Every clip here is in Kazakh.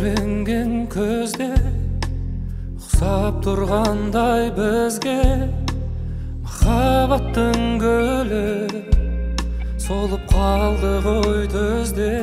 күңіренген көзде ұқсап тұрғандай бізге махаббаттың гүлі солып қалды ғой түзде.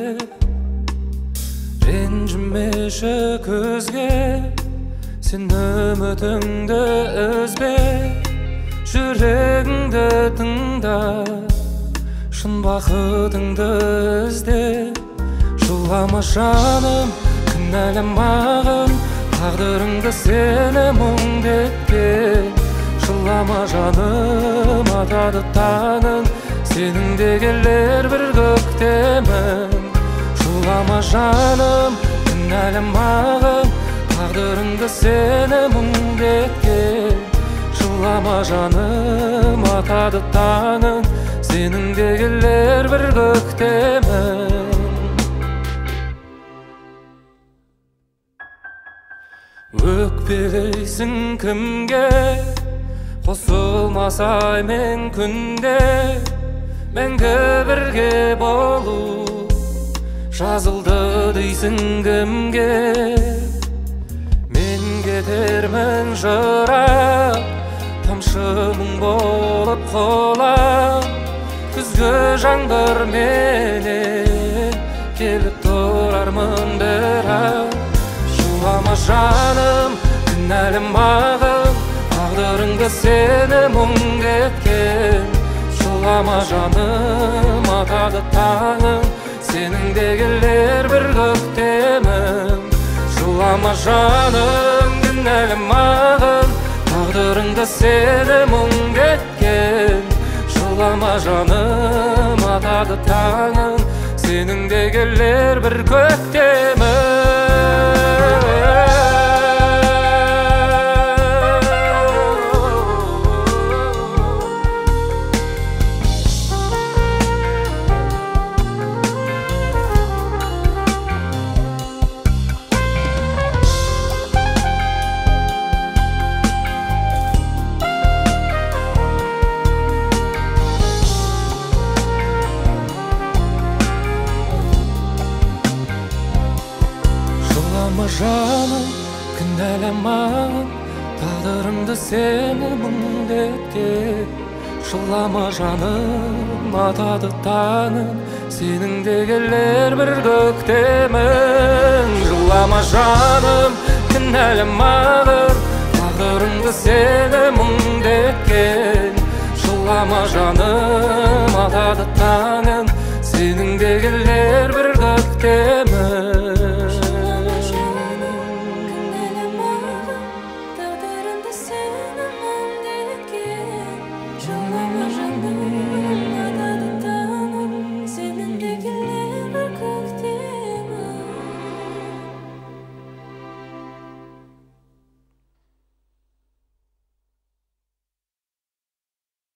Ренжімеші көзге сен үмітіңді үзбе, жүрегіңді тыңда, шын бақытыңды ізде. Жылама жаным, кінәламағын, тағдырыңды сені мұңдетке. Жылама жаным, атады таңың, сенің де келер бір көктемің. Жылама жаным, кінәламағын, тағдырыңды сені мұңдетке. Жылама жаным, атады таңың, сенің де келер бір көктемің. Өкпелейсің кімге, қосылмасай мен күнде. Мәңгі бірге болу жазылды дейсің кімге. Мен кетермін жырап, тамшының болып қолам. Күзгі жаңбыр менен келіп тұрармын бірақ. Жылама жаным, кінәламағын, тағдырыңды сені мұңдеткен. Жылама жаным, атады таңың, сенің де келер бір көктемің. Жылама жаным, кінәламағын, тағдырыңды сені мұңдеткен. Жылама жаным, атады таңың, сенің де келер бір көктемің. Жылама жаным, кінәламағын, тағдырыңды сені мұңдеткен. Жылама жаным, атады таңың, сенің де келер бір көктемің. Жылама жаным, кінәламағын,